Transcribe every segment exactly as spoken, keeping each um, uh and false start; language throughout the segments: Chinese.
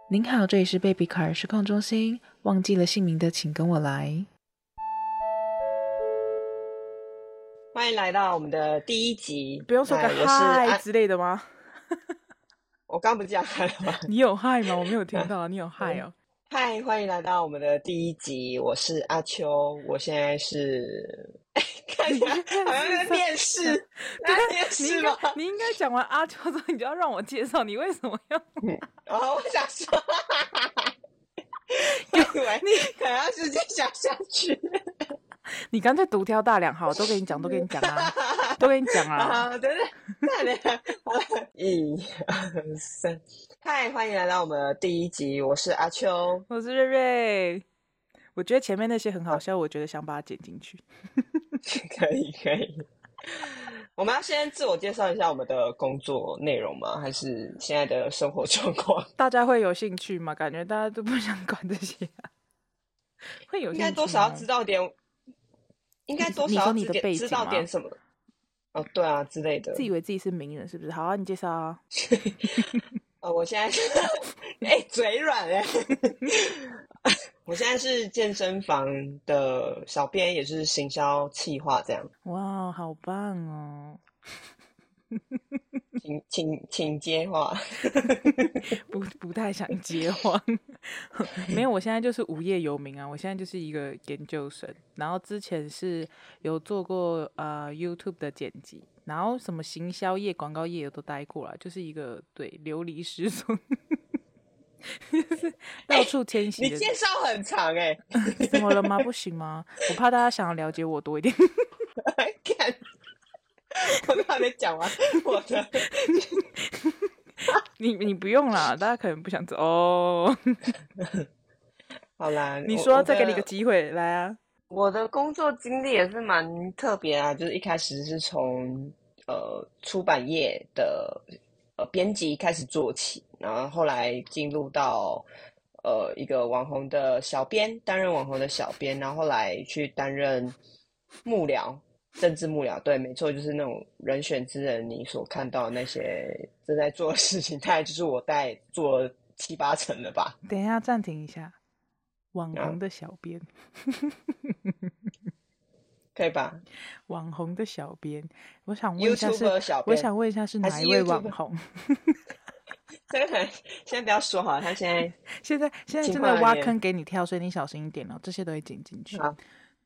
您好，这里是贝比卡尔失控中心，忘记了姓名的请跟我来。 欢迎来到我们的第一集。 不用说个嗨之类的吗？ 我刚不是讲嗨了吗？ 你有嗨吗？我没有听到，你有嗨哦。 嗨，欢迎来到我们的第一集，我是阿秋，我现在是看起来好像在面试，在面试吗？ 你应该讲完阿秋之后，你就要让我介绍你为什么要。 哦，我想说，我以为你可能要直接讲下去。 你干脆独挑大梁，好，都跟你讲，都跟你讲啊，都跟你讲啊。 啊，对对，好了，一二三，嗨，欢迎来到我们的第一集，我是阿秋， 我是瑞瑞。我觉得前面那些很好笑，我觉得想把它剪进去。 可以可以。我们要先自我介绍一下我们的工作内容吗？还是现在的生活状况？ 大家会有兴趣吗？感觉大家都不想管这些、啊。会有兴趣吗？ 应该多少要知道点，应该多少要你说你的背景知道点什么？哦，对啊，之类的。 自以为自己是名人是不是？好啊，你介绍啊。 呃，我现在是，哎、欸，嘴软哎、欸。我现在是健身房的小编，也是行销企划这样。 哇，好棒哦！ 请请请接话。 不不太想接话。没有，我现在就是无业游民啊！我现在就是一个研究生，然后之前是有做过呃 YouTube 的剪辑，然后什么行销业、广告业都待过了，就是一个对流离失所。就是到处迁徙的、 欸。你介绍很长哎、 欸，怎么了吗？不行吗？我怕大家想要了解我多一点。 看，我都还没讲完我的。 你你不用啦，大家可能不想知道哦。 好啦， 你说再给你个机会来啊。 我的工作经历也是蛮特别啊，就是一开始是从呃出版业的呃编辑开始做起，然后后来进入到呃一个网红的小编，担任网红的小编，然后后来去担任幕僚，政治幕僚，对，没错，就是那种人选之人，你所看到的那些正在做的事情，大概就是我大概做了七八成了吧。 等一下，暂停一下。网红的小编、 啊，可以吧？ 网红的小编，我想问一下是， 小我想问一下是哪一位网红？ 这个可能先不要说好了，他现在现在现在正在挖坑给你跳，所以你小心一点哦，这些都会剪进去。 好，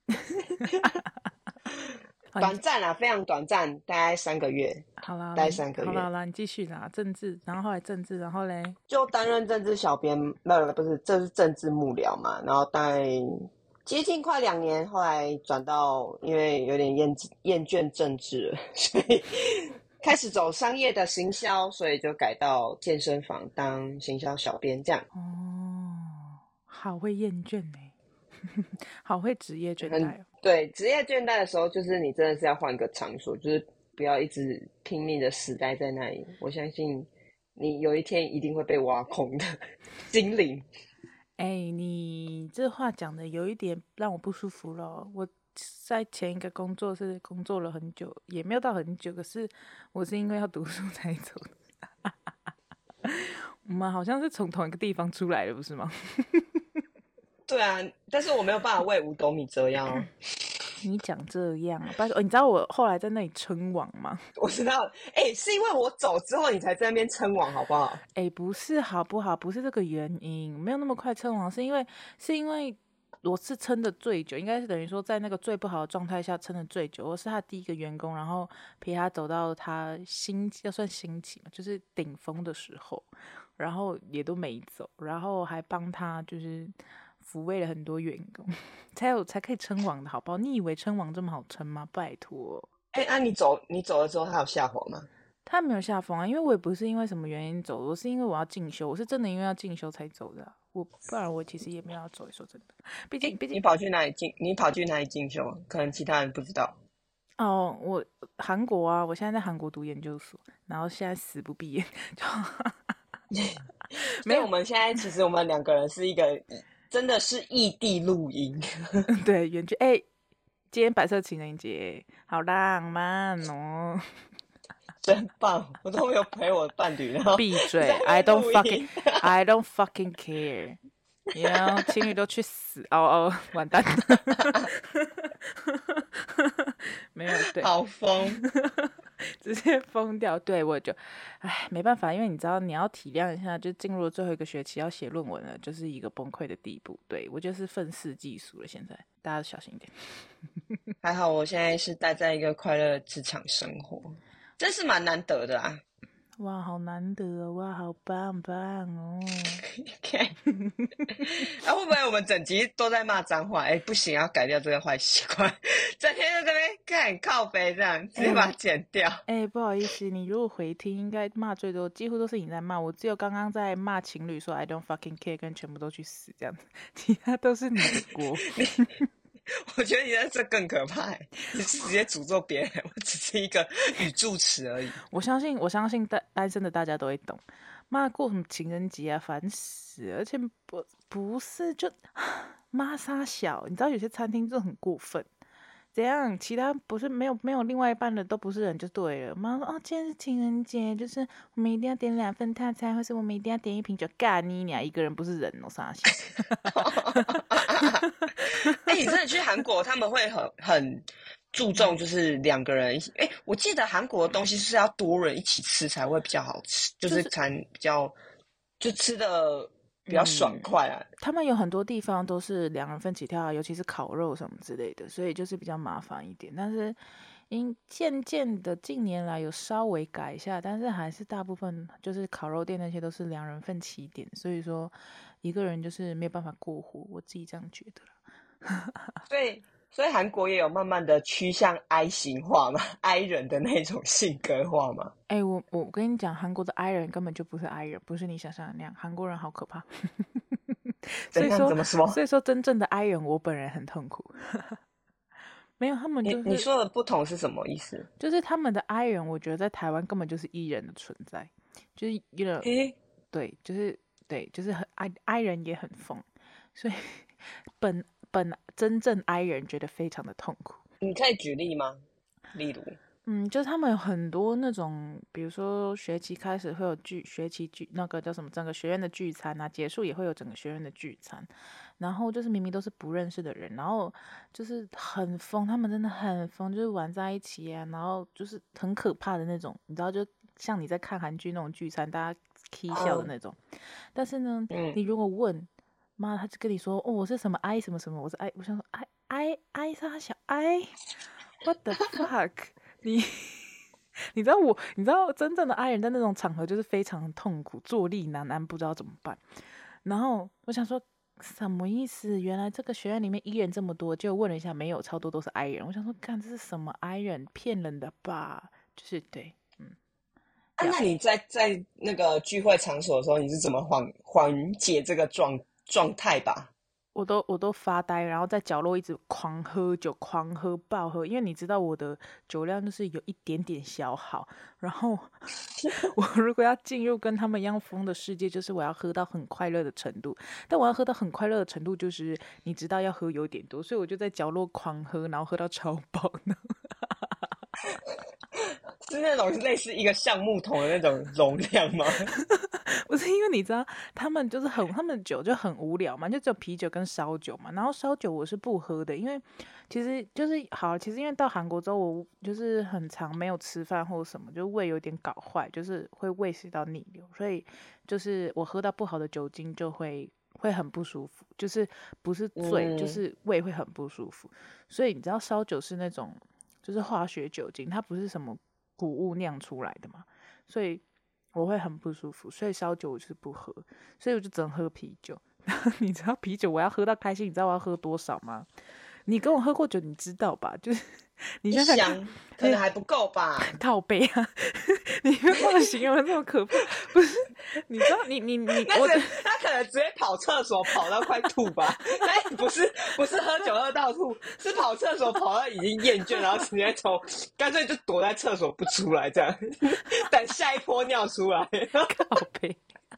短暂啊，非常短暂，大概三个月。 好啦， 大概三个月。 好啦，好啦，你继续啦，政治，然后后来政治，然后嘞， 就担任政治小编，不不是，这是政治幕僚嘛，然后大概接近快两年，后来转到，因为有点厌厌倦政治了，所以开始走商业的行销，所以就改到健身房当行销小编这样。 哦，好会厌倦哎。好会职业倦怠哦。 对，职业倦怠的时候，就是你真的是要换个场所，就是不要一直拼命的死待在那里。我相信你有一天一定会被挖空的，精灵。 哎、欸，你这话讲的有一点让我不舒服了。我在前一个工作是工作了很久，也没有到很久，可是我是因为要读书才走的。我们好像是从同一个地方出来的，不是吗？ 对啊，但是我没有办法为五斗米折腰。 你讲这样啊？拜托，你知道我后来在那里称王吗？ 我知道，哎、欸，是因为我走之后你才在那边称王，好不好？ 哎、欸，不是，好不好？不是这个原因，没有那么快称王，是因为是因为我是撑的最久，应该是等于说在那个最不好的状态下撑的最久。我是他第一个员工，然后陪他走到他兴要算兴起嘛，就是顶峰的时候，然后也都没走，然后还帮他就是抚慰了很多员工，才有才可以称王的好不好？你以为称王这么好称吗？拜托。 哎、欸，那、啊、你走你走了之后，他有下滑吗？ 他没有下风啊，因为我也不是因为什么原因走，我是因为我要进修，我是真的因为要进修才走的、啊。我不然我其实也没有要走，说真的，毕竟毕竟你跑去哪里进？你跑去哪里进修？可能其他人不知道。 哦，我韩国啊，我现在在韩国读研究所，然后现在死不毕业。 没有，我们现在其实我们两个人是一个真的是异地录音。 对，远距哎。欸今天白色情人节，好浪漫哦！ 真棒！我都没有陪我伴侣，然后闭嘴在那 ！I 边 don't 录 fucking 音。 I don't fucking care。You know， 情侣都去死！哦哦，完蛋了，没有对， 好疯。 直接疯掉。对我就，唉，没办法，因为你知道你要体谅一下，就进入了最后一个学期要写论文了，就是一个崩溃的地步。对我就是愤世嫉俗了，现在大家都小心一点。 还好我现在是待在一个快乐的职场生活，这是蛮难得的啊。 哇，好难得哦！哇，好棒棒哦！ 看，啊，会不会我们整集都在骂脏话？哎，不行，要改掉这个坏习惯。整天在这边看靠背这样，直接把它剪掉。 哎、欸，不好意思，你如果回听，应该骂最多，几乎都是你在骂，我只有刚刚在骂情侣说 I don't fucking care， 跟全部都去死这样子，其他都是你的锅。 我觉得你在这更可怕，你是直接诅咒别人，我只是一个语助词而已。 我相信，我相信单单身的大家都会懂。妈过什么情人节啊，烦死了！而且不不是就妈杀小，你知道有些餐厅就很过分。怎样？其他不是没有没有另外一半的都不是人就对了。妈说哦，今天是情人节，就是我们一定要点两份套餐，或是我们一定要点一瓶酒。干你俩一个人不是人哦，傻笑。 哎、欸，你真的去韩国，他们会很很注重就是两个人一起。哎、欸，我记得韩国的东西是要多人一起吃才会比较好吃，就是才比较就吃的比较爽快啊、嗯。 他们有很多地方都是两人份起跳，尤其是烤肉什么之类的，所以就是比较麻烦一点。但是因渐渐的近年来有稍微改一下，但是还是大部分就是烤肉店那些都是两人份起点，所以说一个人就是没有办法过活，我自己这样觉得啦。 所以所以韩国也有慢慢的趋向 I 型化嘛，I 人的那种性格化嘛。 哎、欸，我我跟你讲，韩国的 I 人根本就不是 I 人，不是你想象的那样，韩国人好可怕。所以说， 怎么说？ 所以说真正的 I 人，我本人很痛苦。没有，他们就是你你说的不同是什么意思？ 就是他们的 I 人，我觉得在台湾根本就是 E 人的存在，就是 you know，、欸、对，就是对，就是很 I I 人也很疯，所以本本真正 I 人觉得非常的痛苦。 你可以举例吗？例如？ 嗯，就是他们有很多那种，比如说学期开始会有聚学期聚那个叫什么，整个学院的聚餐啊，结束也会有整个学院的聚餐，然后就是明明都是不认识的人，然后就是很疯，他们真的很疯，就是玩在一起啊，然后就是很可怕的那种，你知道，就像你在看韩剧那种聚餐，大家 k 笑的那种。Oh. 但是呢，嗯、你如果问妈，他就跟你说，哦，我是什么 I 什么什么，我是 I， 我想说 I I I 啥小 I，What the fuck？你你知道我，你知道真正的 I 人在那种场合就是非常痛苦，坐立难安，不知道怎么办。然后我想说什么意思？原来这个学院里面 E 人这么多，就问了一下，没有，超多都是 I 人。我想说，干这是什么 I 人？骗人的吧？就是对，嗯。 啊，那你在在那个聚会场所的时候，你是怎么缓缓解这个状状态吧？ 我都我都发呆，然后在角落一直狂喝酒，狂喝爆喝，因为你知道我的酒量就是有一点点消耗，然后我如果要进入跟他们一样疯的世界，就是我要喝到很快乐的程度，但我要喝到很快乐的程度，就是你知道要喝有点多，所以我就在角落狂喝，然后喝到超饱呢。 是那种类似一个橡木桶的那种容量吗？ 不是，因为你知道他们就是很，他们酒就很无聊嘛，就只有啤酒跟烧酒嘛。然后烧酒我是不喝的，因为其实就是好，其实因为到韩国之后，我就是很常没有吃饭或什么，就胃有点搞坏，就是会胃食道逆流，所以就是我喝到不好的酒精就会会很不舒服，就是不是醉，嗯、就是胃会很不舒服。所以你知道烧酒是那种就是化学酒精，它不是什么谷物酿出来的嘛，所以我会很不舒服，所以烧酒我就是不喝，所以我就只能喝啤酒。你知道啤酒我要喝到开心，你知道我要喝多少吗？你跟我喝过酒，你知道吧？就是你想想看， 可能还不够吧？ 靠背啊！你不要把我形容的这么可怕，不是？你知道你你你， 我他可能直接跑厕所跑到快吐吧？但不是不是喝酒喝到吐，是跑厕所跑到已经厌倦，然后直接从干脆就躲在厕所不出来，这样等下一波尿出来。 靠背。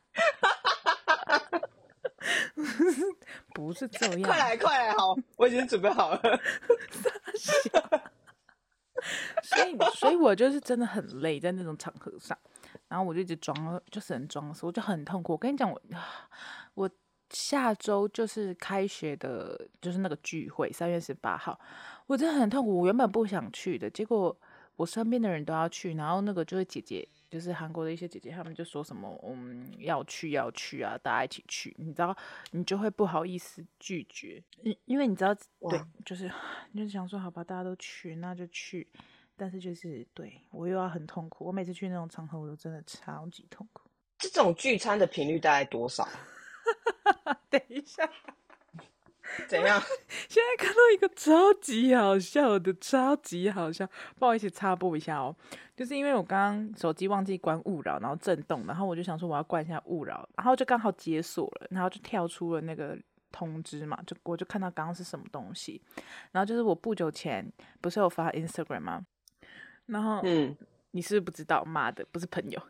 不是这样， 快来快来，好，我已经准备好了。 所以所以我就是真的很累在那种场合上，然后我就一直装，就是很装死，我就很痛苦。我跟你讲，我我下周就是开学的，就是那个聚会，三月十八号，我真的很痛苦。我原本不想去的，结果我身边的人都要去，然后那个就是姐姐，就是韩国的一些姐姐，她们就说什么嗯要去要去啊，大家一起去，你知道，你就会不好意思拒绝，因因为你知道，对， 哇， 就是你就想说好吧，大家都去，那就去。但是就是对我又要很痛苦，我每次去那种场合，我都真的超级痛苦。 这种聚餐的频率大概多少？ 等一下， 怎样？ 现在看到一个超级好笑的，超级好笑，不好意思插播一下哦，就是因为我刚刚手机忘记关勿扰，然后震动，然后我就想说我要关一下勿扰，然后就刚好解锁了，然后就跳出了那个通知嘛，就我就看到刚刚是什么东西，然后就是我不久前不是有发 Instagram 吗？然后嗯， 你是不是不知道？妈的，不是朋友。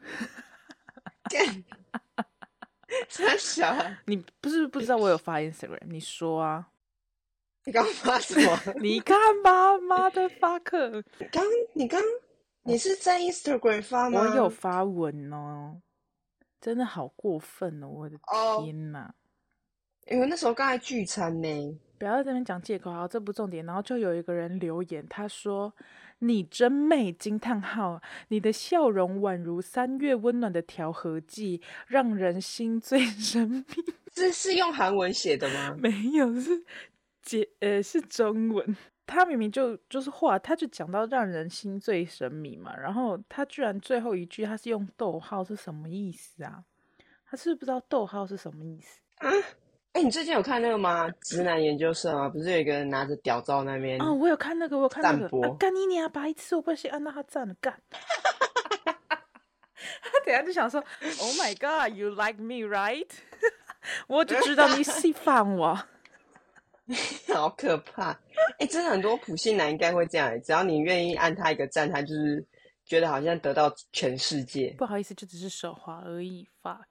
三小啊， 你不是不知道我有发 Instagram？你说啊， 你刚发什么？ 你看吧，妈的发克， 你刚你刚你是在 Instagram 发吗？ 我有发文哦，真的好过分哦，我的哦， 天哪！ 因为那时候刚才聚餐呢。 不要在这边讲借口啊，这不重点。然后就有一个人留言，他说：“你真美！”惊叹号，你的笑容宛如三月温暖的调和剂，让人心醉神迷。 这是用韩文写的吗？ 没有，是解呃是中文。他明明就就是话，他就讲到让人心醉神迷嘛，然后他居然最后一句他是用逗号，是什么意思啊？他是不是不知道逗号是什么意思啊，哎、你最近有看那个吗？直男研究社吗？不是有一个人拿着屌照那边啊？我有看那个，我有看那个啊， 散播？ 干你娘白痴！我不小心按到他赞了，干。他等下就想说，Oh my God, you like me, right？我就知道你喜欢我。 好可怕！哎、真的很多普信男应该会这样、欸，只要你愿意按他一个赞，他就是觉得好像得到全世界。 不好意思，就只是手滑而已。Fuck。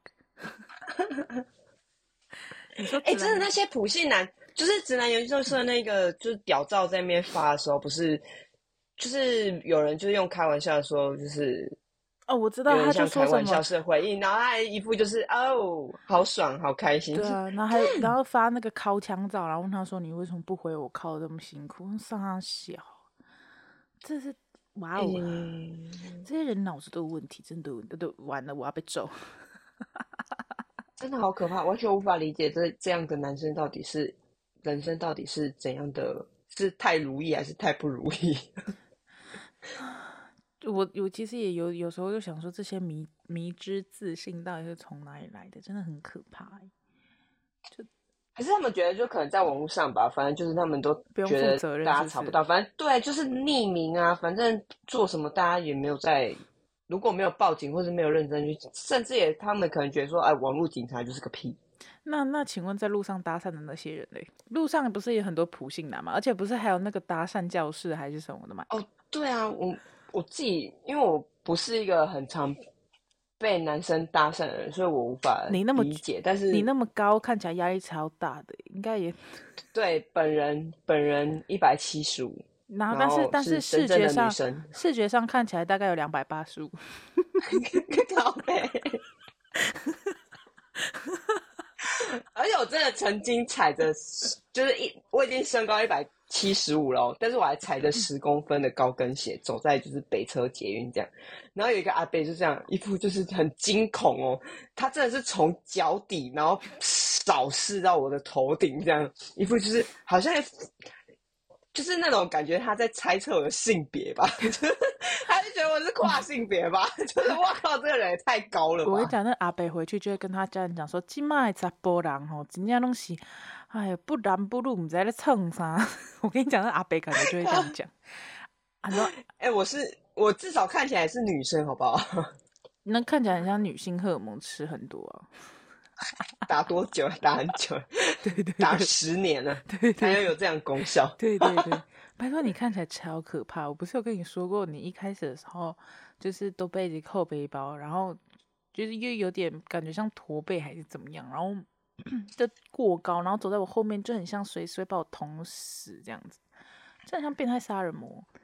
你说哎、 直男真的那些普信男，就是直男研究社那个就是屌照在那边发的时候，不是就是有人就是用开玩笑说，就是哦，我知道， 有点他就像开玩笑说什么， 式的回应，然后他还一副就是哦，好爽，好开心。 对啊，然后还然后发那个敲枪照，然后问他说你为什么不回我敲的这么辛苦？傻小，这是哇哎、 哦，这些人脑子都有问题，真的都都完了，我要被揍。 真的好可怕，完全无法理解这这样的男生到底是人生到底是怎样的，是太如意还是太不如意？ 我我其实也有有时候就想说，这些迷迷之自信到底是从哪里来的？真的很可怕欸。 还是他们觉得就可能在网络上吧，反正就是他们都不用觉得负责任， 大是不是？ 家查不到，反正对，就是匿名啊，反正做什么大家也没有在，如果没有报警或是没有认真去，甚至也他们可能觉得说，哎，网络警察就是个屁。 那那请问，在路上搭讪的那些人嘞？路上不是也很多普信男吗？而且不是还有那个搭讪教室还是什么的吗？ 哦，对啊，我我自己因为我不是一个很常被男生搭讪的人，所以我无法你那么理解。但是你那么高，看起来压力超大的，应该也。 对本人本人一百七十五， 然后， 然但是后是但是视真正的女觉上生， 视觉上看起来大概有两百八十五。 靠背。而且我真的曾经踩着，就是一我已经身高一百七十五了，但是我还踩着十公分的高跟鞋走在就是北车捷运这样，然后有一个阿伯就这样一副就是很惊恐哦，他真的是从脚底然后扫视到我的头顶这样，一副就是好像就是那种感觉他在猜测我的性别吧，就是他就觉得我是跨性别吧，就是我靠这个人也太高了吧。 我跟你讲，那阿北回去就会跟他家人讲说，今麦查甫人吼，真正拢是，哎呀，不男不女，唔知在蹭啥。我跟你讲，那阿北感觉就会这样讲。啊，那哎、我是我至少看起来是女生，好不好？ 那看起来很像女性荷尔蒙吃很多啊。 打多久了？打很久了， 对对打对十年了， 对对才要有这样功效。 对对对，拜托你看起来超可怕。我不是有跟你说过，你一开始的时候就是都背着后背包，然后就是又有点感觉像驼背还是怎么样，然后就过高，然后走在我后面就很像随时会把我捅死这样子，就很像变态杀人魔。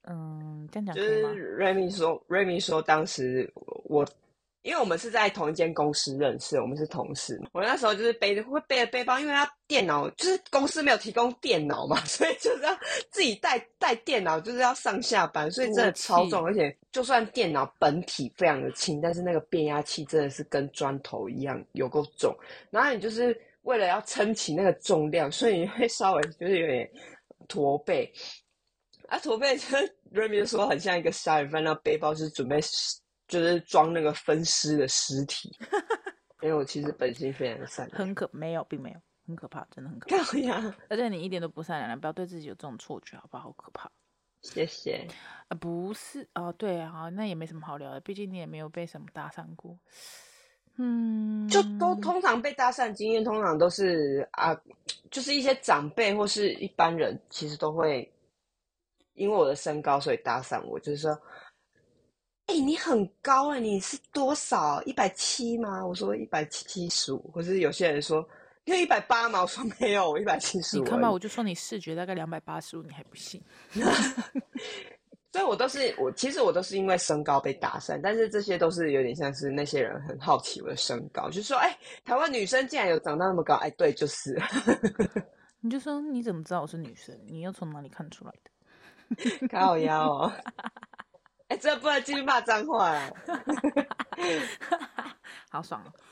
嗯，这样讲就可以吗？ 是 Remy 说，Remy 说当时我，因为我们是在同一间公司认识，我们是同事嘛。我那时候就是背着会背着背包，因为他电脑就是公司没有提供电脑嘛，所以就是要自己带带电脑，就是要上下班，所以真多的超重。 气， 而且就算电脑本体非常的轻，但是那个变压器真的是跟砖头一样有够重。然后你就是为了要撑起那个重量，所以你会稍微就是有点驼背。啊，驼背就是 Remy 就说很像一个杀人犯，那背包是准备就是装那个分尸的尸体。因为我其实本性非常的善良， 很可没有，并没有，很可怕，真的很可怕。 干呀， 而且你一点都不善良，不要对自己有这种错觉，好不好？好可怕。 谢谢。 啊，不是哦，对啊，那也没什么好聊的，毕竟你也没有被什么搭讪过。 就都嗯， 通常被搭讪经验，通常都是啊，就是一些长辈或是一般人，其实都会因为我的身高，所以搭讪我，就是说，哎、你很高哎、你是多少？一百七吗？我说一百七十五，或是有些人说你有一百八吗？我说没有，我一百七十你看吧， 五而已。 我就说你视觉大概两百八十五，你还不信？ 所以我都是我，其实我都是因为身高被搭讪，但是这些都是有点像是那些人很好奇我的身高，就是说，哎、台湾女生竟然有长到那么高，哎，对，就是， 你就说你怎么知道我是女生？你又从哪里看出来的？ 靠腰哦，哎、这不能继续骂脏话啦。 好爽哦！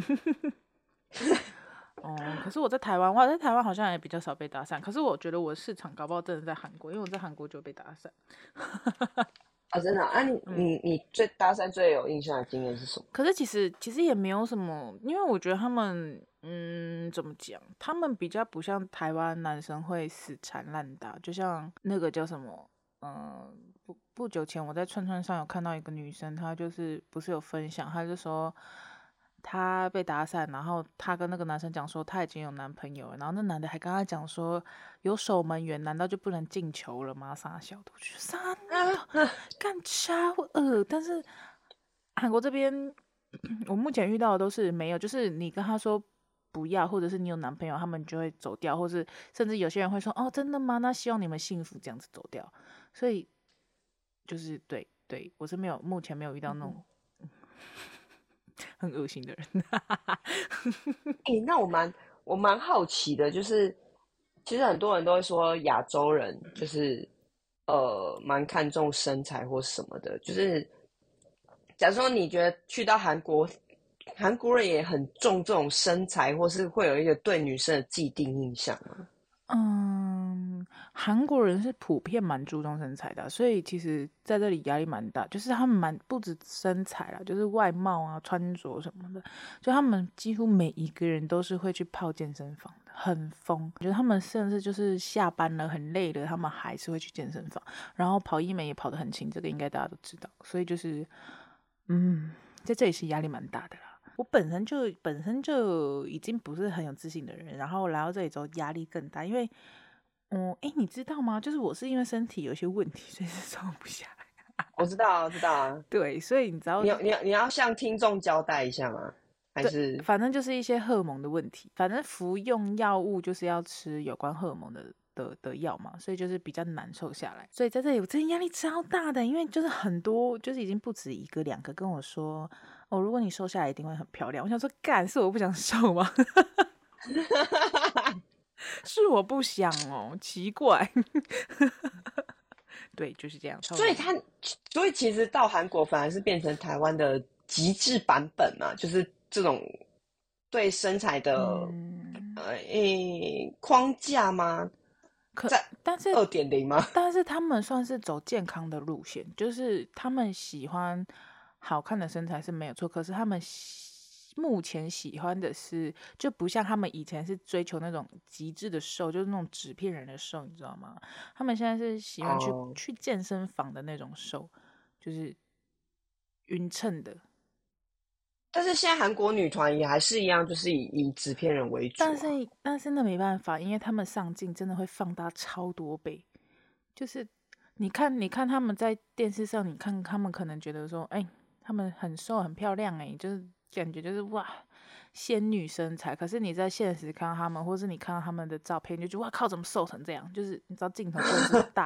哦，可是我在台湾，我在台湾好像也比较少被搭讪。可是我觉得我的市场搞不好真的在韩国，因为我在韩国就被搭讪。 啊，真的啊？啊你嗯， 你你最搭讪最有印象的经验是什么？ 可是其实其实也没有什么，因为我觉得他们，嗯，怎么讲？他们比较不像台湾男生会死缠烂打，就像那个叫什么，嗯，不不久前我在串串上有看到一个女生，她就是不是有分享，她就说她被搭讪，然后她跟那个男生讲说她已经有男朋友了，然后那男的还跟她讲说有守门员，难道就不能进球了吗？傻小的，我觉得傻的干超恶，但是韩国这边我目前遇到的都是没有，就是你跟他说不要，或者是你有男朋友，他们就会走掉，或是甚至有些人会说哦，真的吗？那希望你们幸福，这样子走掉。所以就是对对，我是没有目前没有遇到那种很恶心的人。 哎、那我蛮我蛮好奇的，就是其实很多人都会说亚洲人就是呃蛮看重身材或什么的，就是假如说你觉得去到韩国，韩国人也很重这种身材，或是会有一个对女生的既定印象吗？ 嗯，韩国人是普遍蛮注重身材的啊，所以其实在这里压力蛮大，就是他们蛮不止身材啦，就是外貌啊、穿着什么的，就他们几乎每一个人都是会去泡健身房的，很疯。我觉得他们甚至就是下班了很累了，他们还是会去健身房，然后跑医美也跑得很勤，这个应该大家都知道。所以就是，嗯，在这里是压力蛮大的啦。我本身就本身就已经不是很有自信的人，然后来到这里之后压力更大，因为，嗯，哎，你知道吗？就是我是因为身体有一些问题，所以是瘦不下来。 我知道啊，我知道啊。 对，所以你知道， 你要你要你要向听众交代一下吗？还对， 是反正就是一些荷尔蒙的问题，反正服用药物就是要吃有关荷尔蒙的。的的药嘛，所以就是比较难受下来。所以在这里我真的压力超大的，因为就是很多，就是已经不止一个两个跟我说，哦，如果你瘦下来一定会很漂亮。我想说，干是我不想瘦吗？是我不想哦，奇怪。对，就是这样，超无语。 所以他所以其实到韩国反而是变成台湾的极致版本嘛，就是这种对身材的嗯， 呃诶框架吗？ 可在但是二点零吗？ 但是他们算是走健康的路线，就是他们喜欢好看的身材是没有错，可是他们喜目前喜欢的是，就不像他们以前是追求那种极致的瘦，就是那种纸片人的瘦，你知道吗？他们现在是喜欢去哦， 去健身房的那种瘦，就是匀称的。 但是现在韩国女团也还是一样，就是以以纸片人为主但是啊。 但是那没办法，因为他们上镜真的会放大超多倍，就是你看你看他们在电视上，你看他们可能觉得说，哎、他们很瘦很漂亮、哎，就是感觉就是哇仙女身材，可是你在现实看到他们，或是你看到他们的照片，你就觉得哇靠，怎么瘦成这样？就是你知道镜头真的是大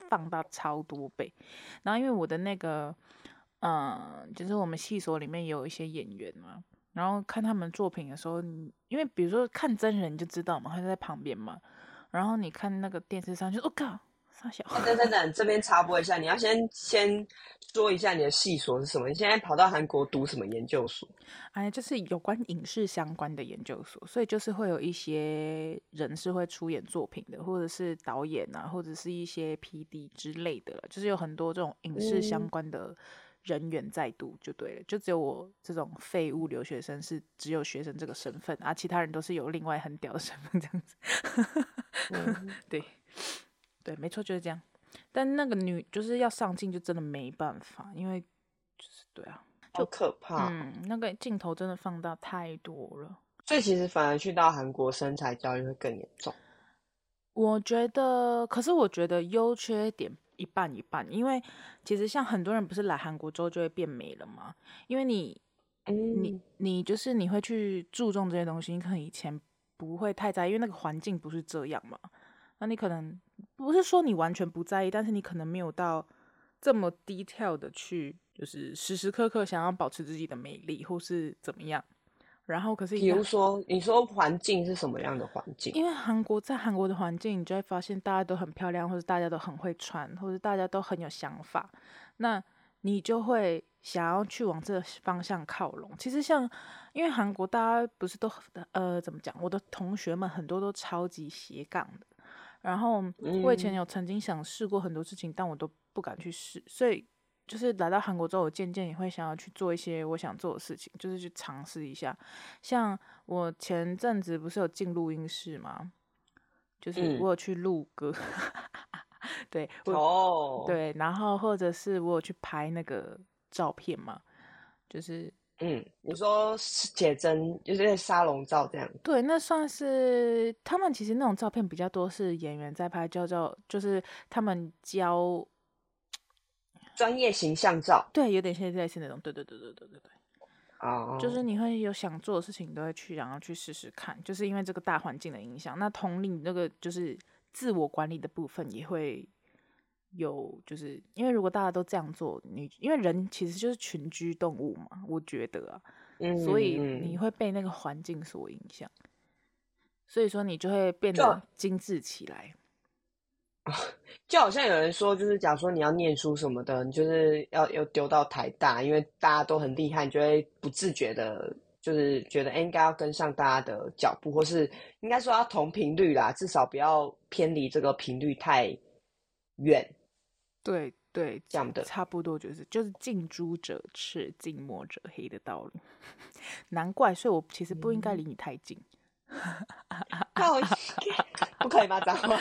放大超多倍。然后因为我的那个，嗯，就是我们系所里面有一些演员嘛，然后看他们作品的时候，因为比如说看真人就知道嘛，他就在旁边嘛，然后你看那个电视上就，我、哦、靠，傻小。 等等等，这边插播一下，你要先先说一下你的系所是什么？你现在跑到韩国读什么研究所？ 哎，就是有关影视相关的研究所，所以就是会有一些人是会出演作品的，或者是导演啊，或者是一些 P D 之类的了，就是有很多这种影视相关的人员在读就对了，就只有我这种废物留学生是只有学生这个身份，啊，其他人都是有另外很屌的身份这样子。 嗯， 对对，没错就是这样。但那个女就是要上镜就真的没办法，因为就是对啊。 好可怕、哦。 嗯，那个镜头真的放大太多了， 所以其实反而去到韩国身材教育会更严重。 我觉得，可是我觉得优缺点一半一半，因为其实像很多人不是来韩国之后就会变美了嘛，因为你，你嗯， 你就是你会去注重这些东西，你可能以前不会太在意，因为那个环境不是这样嘛，那你可能不是说你完全不在意，但是你可能没有到这么低调的去，就是时时刻刻想要保持自己的美丽或是怎么样。然后可是比如说，你说环境是什么样的环境？ 因为韩国在韩国的环境，你就会发现大家都很漂亮，或者大家都很会穿，或者大家都很有想法，那你就会想要去往这个方向靠拢。其实像，因为韩国大家不是都呃怎么讲，我的同学们很多都超级斜杠的，然后我以前有曾经想试过很多事情，但我都不敢去试，所以就是来到韩国之后，我渐渐也会想要去做一些我想做的事情，就是去尝试一下。像我前阵子不是有进录音室吗？就是我有去录歌，对，我、 哦， 对，然后或者是我有去拍那个照片嘛，就是嗯，你说写真就是沙龙照这样。 对，那算是他们其实那种照片比较多是演员在拍，叫做就是他们教， 专业形象照。 对，有点像类似那种，对对对对对对对。就哦， 是你会有想做的事情，你都会去，然后去试试看。就是因为这个大环境的影响，那同理，那个就是自我管理的部分也会有，就是因为如果大家都这样做，你因为人其实就是群居动物嘛，我觉得啊，所以嗯嗯， 你会被那个环境所影响，所以说你就会变就得精致起来。 就好像有人说，就是假如说你要念书什么的，你就是要要丢到台大，因为大家都很厉害，你就会不自觉的，就是觉得哎，应该要跟上大家的脚步，或是应该说要同频率啦，至少不要偏离这个频率太远， 对对， 这样的。 差不多就是就是近朱者赤，近墨者黑的道理。难怪，所以我其实不应该离你太近。 那我不可以吗？脏话。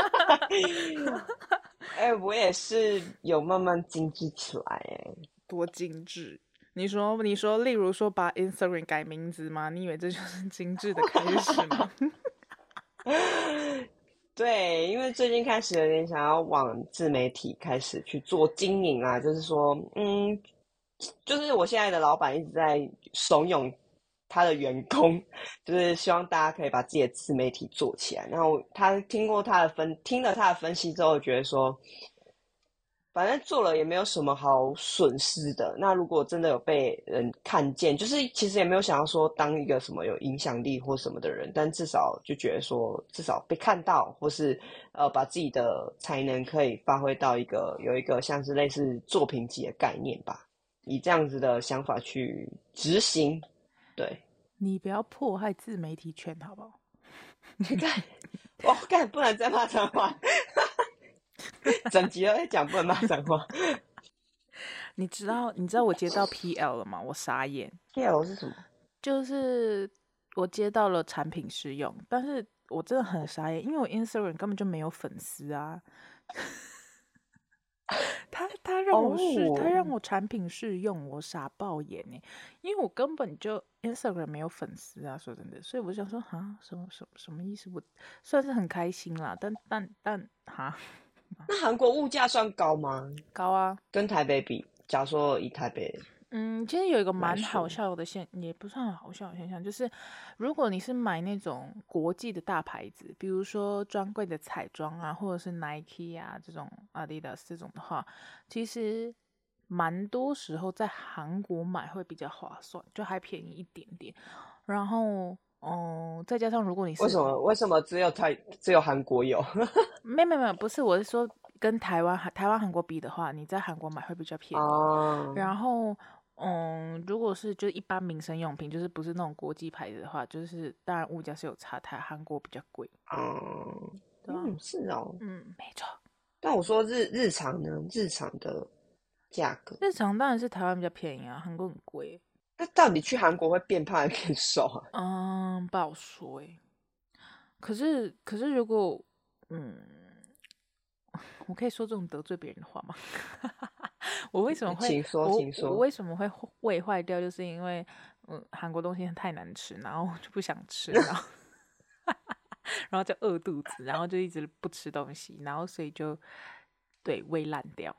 哎、我也是有慢慢精致起来哎。 多精致！你说，你说，例如说把 Instagram 改名字吗？你以为这就是精致的开始吗？ 对，因为最近开始有点想要往自媒体开始去做经营啊，就是说，嗯，就是我现在的老板一直在怂恿他的员工，就是希望大家可以把自己的自媒体做起来。然后他听过他的分，听了他的分析之后，觉得说，反正做了也没有什么好损失的。那如果真的有被人看见，就是其实也没有想要说当一个什么有影响力或什么的人，但至少就觉得说，至少被看到，或是呃把自己的才能可以发挥到一个有一个像是类似作品集的概念吧，以这样子的想法去执行。对， 你不要迫害自媒体圈，好不好？ 干，我干不能再骂脏话。整集都在讲不能骂脏话。 你知道，你知道我接到 P L 了吗？我傻眼。 P L 是什么？ 就是我接到了产品试用，但是我真的很傻眼，因为我 Instagram 根本就没有粉丝啊。他他让我试，他让我产品试用，我傻爆眼呢，因为我根本就 Instagram 没有粉丝啊，说真的，所以我就想说，哈，什么什么什么意思？我算是很开心啦，但但但哈， 那韩国物价算高吗？ 高啊， 跟台北比，假如说以台北， 嗯，其实有一个来蛮好说？ 笑的现，也不算好笑的现象，就是如果你是买那种国际的大牌子，比如说专柜的彩妆啊，或者是 Nike 啊这种 Adidas 这种的话，其实蛮多时候在韩国买会比较划算，就还便宜一点点。然后，嗯，再加上如果你是为什么？为什么只有台只有韩国有？ 没有没有没有，不是，我是说跟台湾台湾韩国比的话，你在韩国买会比较便宜。 哦， 然后，嗯，如果是就一般民生用品，就是不是那种国际牌子的话，就是当然物价是有差，台韩国比较贵， 哦， 对啊， 嗯，是哦。 嗯，没错。 但我说日日常呢，日常的价格， 日常当然是台湾比较便宜啊，韩国很贵。 那到底去韩国会变胖还是变瘦啊？ 嗯，不好说诶。可是可是如果，嗯，我可以说这种得罪别人的话吗？我为什么会请说， 我我请说。 为什么会胃坏掉，就是因为嗯韩国东西太难吃，然后我就不想吃，然后然后就饿肚子，然后就一直不吃东西，然后所以就对胃烂掉，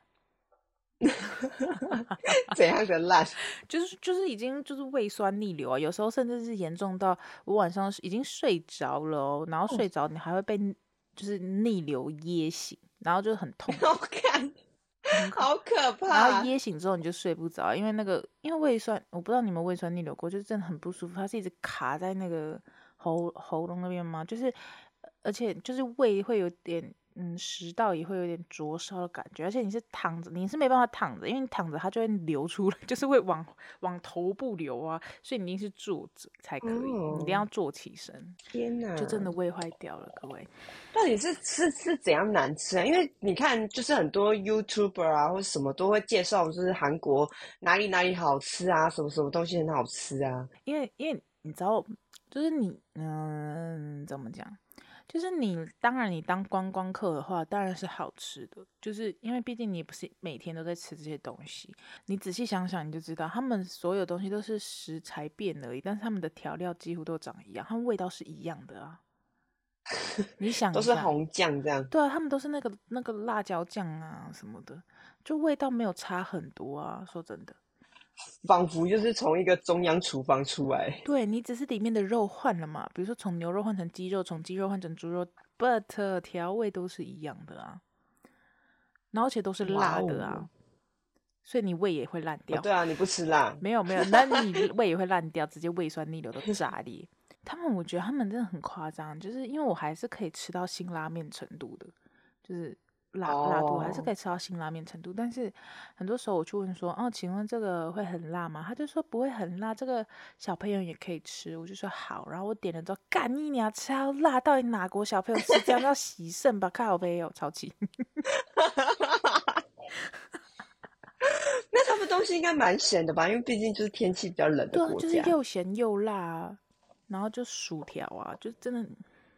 怎样的烂？ 就是就是已经就是胃酸逆流啊，有时候甚至是严重到我晚上已经睡着了哦，然后哦， 睡着你还会被就是逆流噎醒，然后就很痛好苦。 看， 很可， 好可然后怕。 噎醒之后你就睡不着，因为那个因为胃酸，我不知道你们胃酸逆流过，就是真的很不舒服，它是一直卡在那个喉喉咙那边吗？就是而且就是胃会有点嗯食道也会有点灼烧的感觉，而且你是躺着，你是没办法躺着，因为你躺着它就会流出来，就是会往往头部流啊，所以你一定是坐着才可以，你一定哦， 要坐起身， 天哪！ 就真的胃坏掉了，各位。 到底是是是怎样难吃啊？因为你看，就是很多 YouTuber 啊，或者什么都会介绍，就是韩国哪里哪里好吃啊，什么什么东西很好吃啊。 因为因为你知道，就是你嗯怎么讲，就是你当然你当观光客的话，当然是好吃的，就是因为毕竟你不是每天都在吃这些东西，你仔细想想你就知道，他们所有东西都是食材变而已，但是他们的调料几乎都长一样，他们味道是一样的啊。你想一下， 都是红酱这样， 对啊，他们都是那个那个辣椒酱啊什么的，就味道没有差很多啊。说真的。 仿佛就是从一个中央厨房出来。 对，你只是里面的肉换了嘛，比如说从牛肉换成鸡肉，从鸡肉换成猪肉，but 调味都是一样的啊，然后而且都是哇哦！ 辣的啊，所以你胃也会烂哦， 掉。 对啊，你不吃辣。 没有没有，那你胃也会烂掉，直接胃酸逆流都炸裂。他们我觉得他们真的很夸张，就是因为我还是可以吃到辛拉面程度的，就是辣辣度还是可哦， 以吃到辛拉面程度，但是很多时候我去问说，哦，请问这个会很辣吗？他就说不会很辣，这个小朋友也可以吃。我就说好，然后我点了之后，干你娘，超辣！到底哪国小朋友吃这样要洗肾吧？靠背哦，超气。 那他们东西应该蛮咸的吧？因为毕竟就是天气比较冷的对啊，就是国家。 又咸又辣啊，然后就薯条啊，就真的，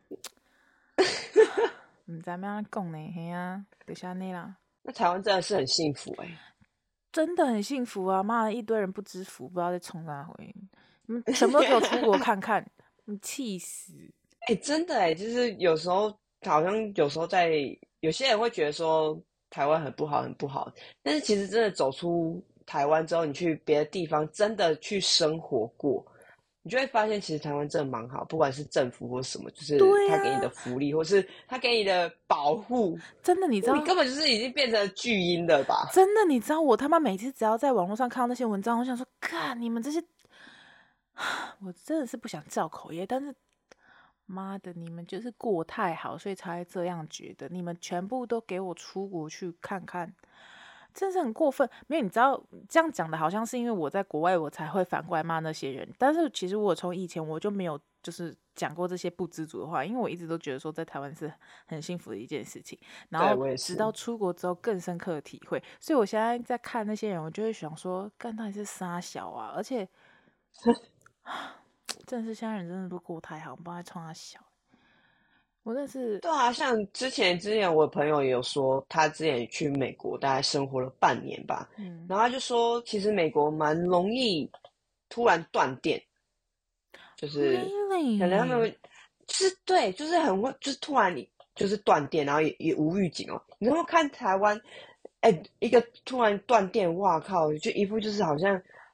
嗯，咱们要讲呢，嘿啊，等下那啦， 那台湾真的是很幸福哎、 真的很幸福啊！妈的，一堆人不知福，不知道在冲啥回，你们全部都给我出国看看，你气死！ 哎、真的哎、就是有时候好像有时候在有些人会觉得说台湾很不好很不好，但是其实真的走出台湾之后，你去别的地方真的去生活过，你就会发现其实台湾真的蛮好，不管是政府或什么，就是对他给你的啊， 福利，或是他给你的保护， 真的，你知道， 你根本就是已经变成巨婴了吧？ 真的，你知道，我他妈每次只要在网络上看到那些文章，我想说，看你们这些，我真的是不想造口业，但是妈的，你们就是过太好，所以才会这样觉得。你们全部都给我出国去看看，真是很过分。没有，你知道这样讲的，好像是因为我在国外，我才会反过来骂那些人。但是其实我从以前我就没有就是讲过这些不知足的话，因为我一直都觉得说在台湾是很幸福的一件事情。然对后我也是。 直到出国之后更深刻的体会，所以我现在在看那些人，我就会想说，干到底是傻小啊，而且。真的是现在人真的都过太好，不知道在冲他小。我真的是， 对啊，像之前之前我朋友也有说，他之前去美国大概生活了半年吧， 嗯然后他就说，其实美国蛮容易突然断电，就是可能他们 ，really， 会，就是对，就是很会，就是突然你就是断电，然后也也无预警哦。然后看台湾，哎，一个突然断电，哇靠，就一副就是好像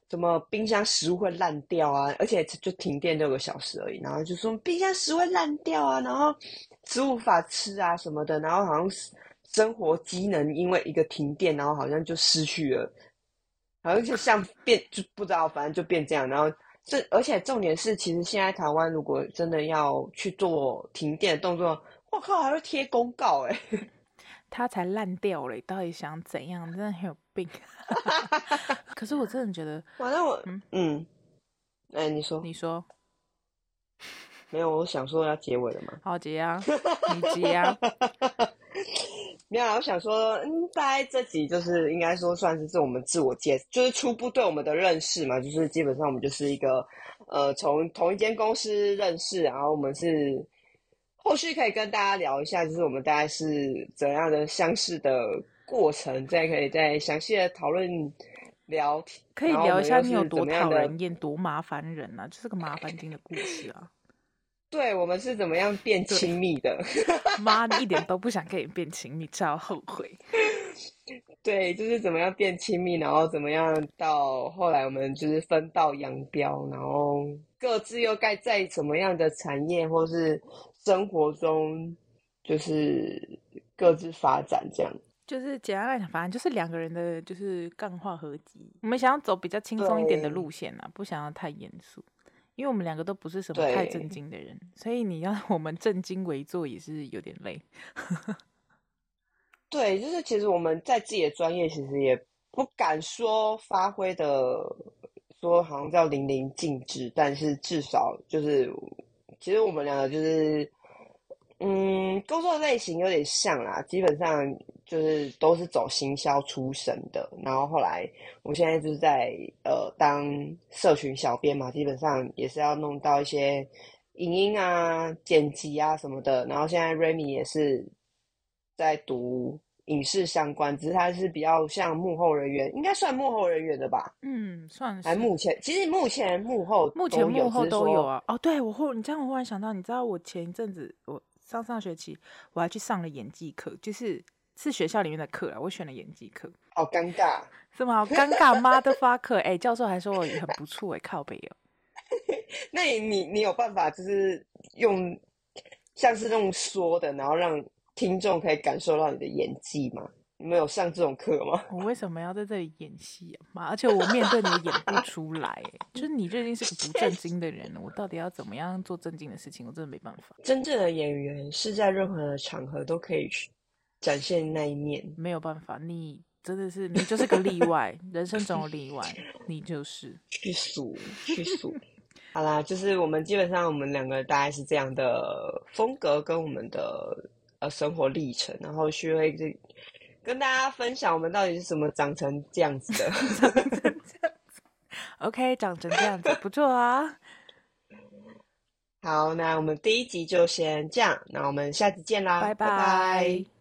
什么冰箱食物会烂掉啊，而且就停电六个小时而已，然后就说冰箱食物会烂掉啊，然后食物无法吃啊什么的，然后好像生活机能因为一个停电，然后好像就失去了，好像就像变就不知道，反正就变这样，然后这而且重点是，其实现在台湾如果真的要去做停电的动作，我靠，还会贴公告哎、欸， 它才烂掉了，到底想怎样？真的很有病。可是我真的觉得， 反正我嗯嗯，哎、你说你说没有？我想说要结尾了嘛。 好结啊，你结啊。 没有啊，我想说，嗯，大概这集就是应该说算是是我们自我介，就是初步对我们的认识嘛，就是基本上我们就是一个呃从同一间公司认识，然后我们是后续可以跟大家聊一下，就是我们大概是怎样的相识的过程，再可以再详细的讨论聊， 可以然后我聊一下你有们又是怎多讨么样的， 人厌、多麻烦人啊，就是个麻烦精的故事啊。 对我们是怎么样变对， 亲密的。 妈一点都不想跟你变亲密，超后悔。 对，就是怎么样变亲密，然后怎么样到后来我们就是分道扬镳，然后各自又该在什么样的产业或是生活中，就是各自发展这样。 就是简单来讲，反正就是两个人的就是干话合集。我们想要走比较轻松一点的对路线啊，不想要太严肃，因为我们两个都不是什么太正对经的人，所以你要我们正襟危坐也是有点累。 对，就是其实我们在自己的专业，其实也不敢说发挥的，说好像叫淋漓尽致，但是至少就是，其实我们两个就是，嗯，工作类型有点像啦，基本上就是都是走行销出身的，然后后来我现在就是在呃当社群小编嘛，基本上也是要弄到一些影音啊、剪辑啊什么的，然后现在 Remy 也是在读影视相关，只是他是比较像幕后人员，应该算幕后人员的吧？ 嗯，算还是。 目前其实目前幕后目前都有， 幕后只是说都有啊。哦，对，我忽你这样我忽然想到，你知道我前一阵子我上上学期我还去上了演技课，就是是学校里面的课啊，我选了演技课。 好尴尬。 什么好尴尬，mother fucker！哎、教授还说我很不错哎、靠北哦。 那你你你有办法就是用像是那种说的，然后让听众可以感受到你的演技吗？你们有上这种课吗？ 我为什么要在这里演戏啊？妈，而且我面对你也演不出来、欸，就是你就已经是个不正经的人了，我到底要怎么样做正经的事情？我真的没办法， 真正的演员是在任何的场合都可以去展现那一面。 没有办法，你真的是你就是个例外，人生总有例外，你就是。 去数去数。好啦，就是我们基本上我们两个大概是这样的风格跟我们的呃生活历程，然后学会这跟大家分享我们到底是怎么长成这样子的。 长成这样子，OK，长成这样子不错啊。 好，那我们第一集就先这样，那我们下集见啦， 拜拜拜。 拜。